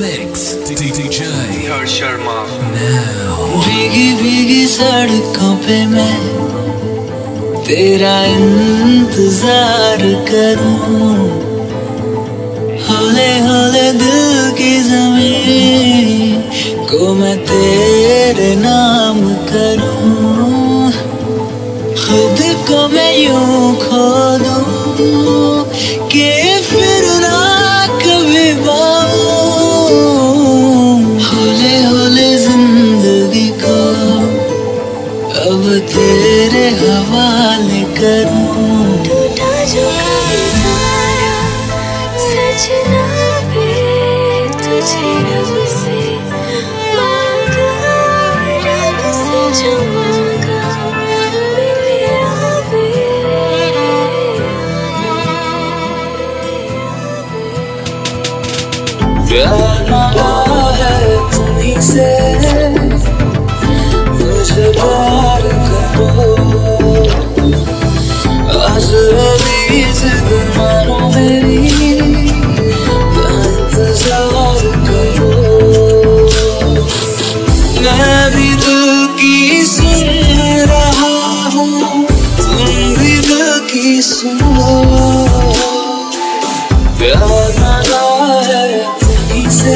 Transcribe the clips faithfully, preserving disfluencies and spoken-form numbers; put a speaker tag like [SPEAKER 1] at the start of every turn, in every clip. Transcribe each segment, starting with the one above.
[SPEAKER 1] mix, D J Harsh Sharma. Now.
[SPEAKER 2] भीगी भीगी सड़कों पे मैं तेरा इंतजार करूं, हौले हौले दिल की ज़मीन को मैं तेरे नाम करूं, खुद को मैं यूं खो दूं कि फिर ना कभी पाऊं, हौले हौले जिंदगी को अब तेरे हवाले करूं।
[SPEAKER 3] टूटा जो कभी तारा सजना पे तुझे रब से मांगा, रब से जो मांगा मिला भी।
[SPEAKER 2] प्यार मांगा है तुम्हीं से, मुझे प्यार करो, आज वाली जिद मानो मेरी, इंतजार करो। मैं भी दिल की सुन रहा हूँ, तुम भी दिल की सुनो, प्यार मांगा है तुम्हीं से,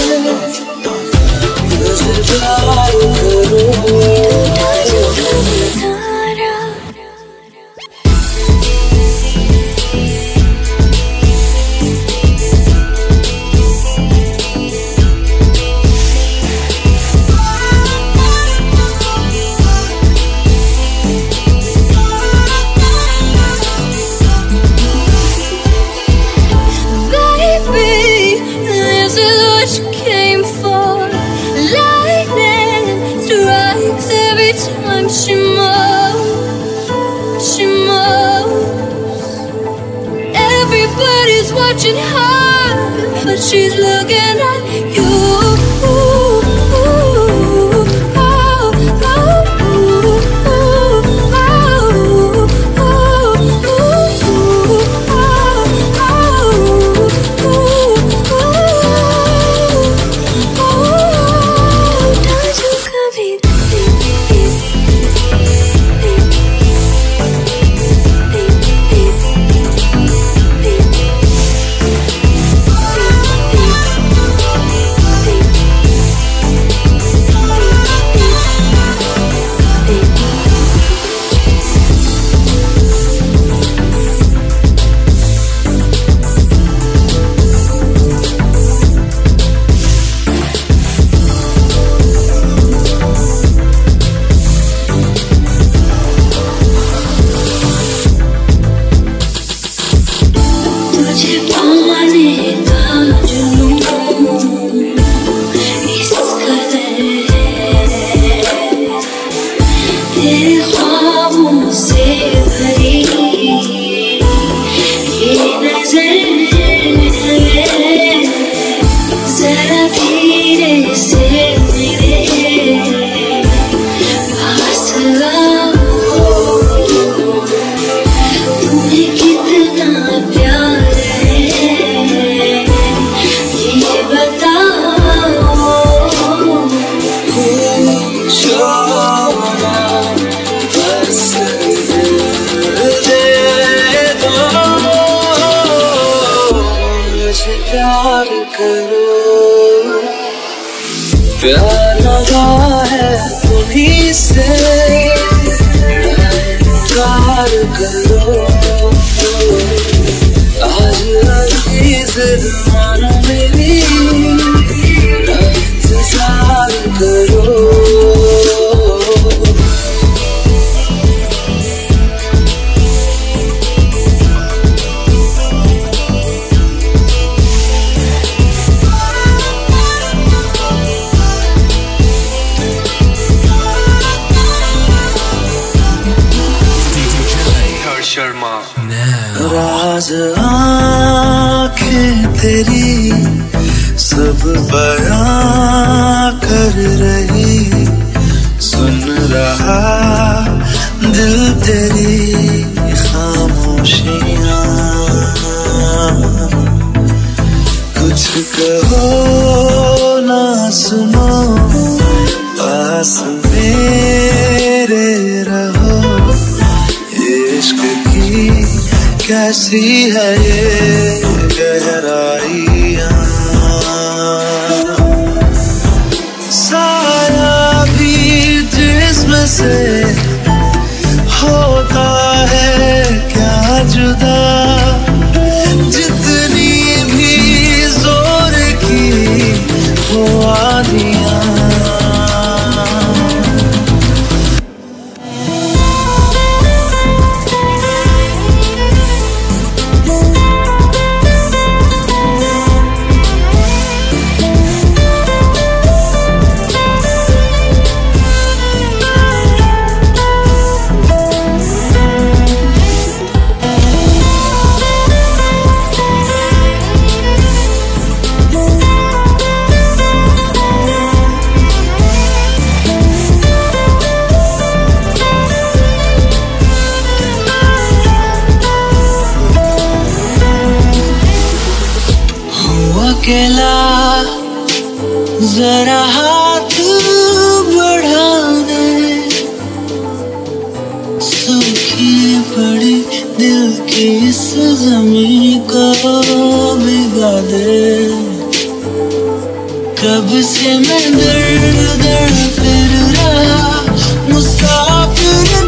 [SPEAKER 2] मुझे प्यार करो।
[SPEAKER 3] टूटा जो कभी तारा time she moves, she moves. Everybody's watching her, but she's looking at you. प्यार करो, प्यार लगा है तुम्हीं से, इंतजार करो, आज वाली जिद मानो मेरी, इंतजार करो।
[SPEAKER 1] Sharma.
[SPEAKER 2] राज आँखें तेरी सब बयां कर रही, सुन रहा दिल तेरी खामोशियाँ, कुछ कहो ना सुनो, पास मेरे रहो। इश्क की कैसी है ये गहराइयाँ, साया भी जिस्म से होता है क्या जुदा, जितनी भी जोर की वो आंधियाँ। अकेला जरा हाथ बढ़ाने, सूखी पड़ी दिल की इस ज़मीं को भिगा दे। कब से मैं दर दर फिर रहा मुसाफिर